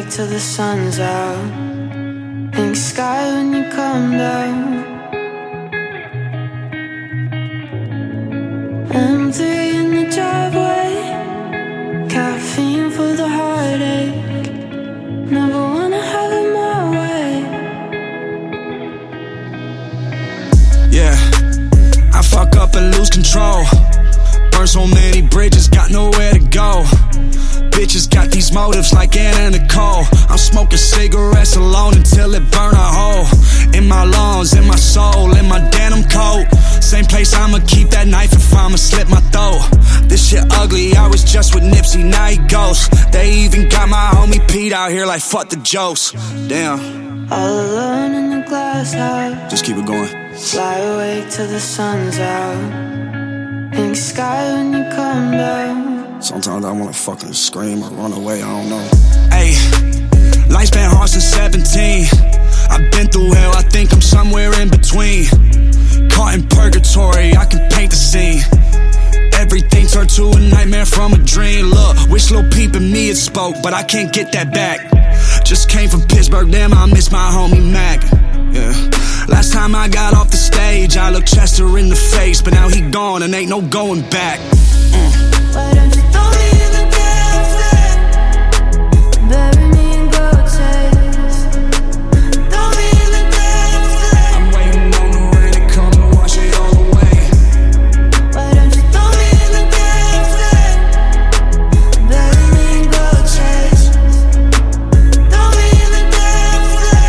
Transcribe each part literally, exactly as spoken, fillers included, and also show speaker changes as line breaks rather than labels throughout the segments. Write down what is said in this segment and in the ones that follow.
awake till the sun's out. Pink sky when you come down. M three in the driveway, caffeine for the heartache. Never wanna have it my way.
Yeah, I fuck up and lose control. Burn so many bridges, got nowhere to go. Bitches got these motives like Anna and Nicole. I'm smoking cigarettes alone until it burn a hole in my lungs, in my soul, in my denim coat. Same place I'ma keep that knife if I'ma slit my throat. This shit ugly, I was just with Nipsey, now he ghost. They even got my homie Pete out here like fuck the jokes. Damn.
All alone in the glass house.
Just keep it going.
Lie awake till the sun's out. Pink sky when you come down.
Sometimes I wanna fucking scream or run away, I don't know. Ayy, life's been hard since seventeen. I've been through hell, I think I'm somewhere in between. Caught in purgatory, I can paint the scene. Everything turned to a nightmare from a dream. Look, wish Lil Peep and me had spoke, but I can't get that back. Just came from Pittsburgh, damn, I miss my homie Mac. Yeah. Last time I got off the stage, I looked Chester in the face, but now he gone and ain't no going back. Mm.
Why don't you throw me in the damn flame? Bury me in gold chains. Throw me in the damn flame.
I'm waiting on the rain to come and wash it all away.
Why don't you throw me in the damn flame? Bury me in gold chains. Throw me in the damn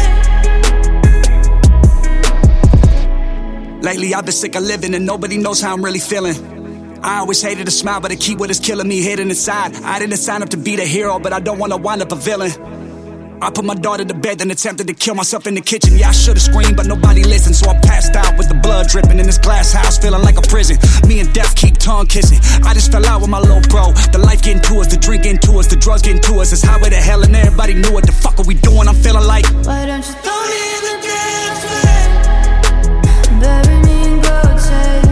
flame.
Lately I've been sick of living and nobody knows how I'm really feeling. I always hated a smile, but I keep what is killing me hidden inside. I didn't sign up to be the hero, but I don't wanna wind up a villain. I put my daughter to bed, then attempted to kill myself in the kitchen. Yeah, I should've screamed, but nobody listened, so I passed out with the blood dripping in this glass house, feeling like a prison. Me and death keep tongue kissing. I just fell out with my little bro. The life getting to us, the drink getting to us, the drugs getting to us. It's highway to hell and everybody knew what the fuck are we doing. I'm feeling like,
why don't you throw me in the damn flame? Bury me in gold chains.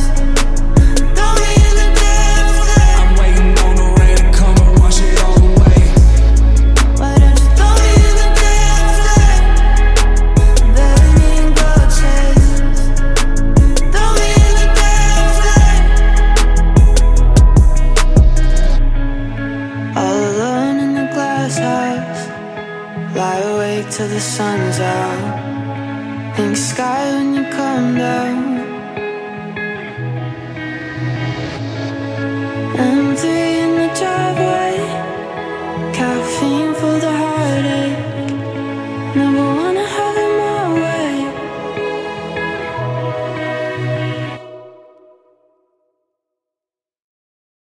Lie awake till the sun's out. Pink sky when you come down. M three in the driveway, caffeine for the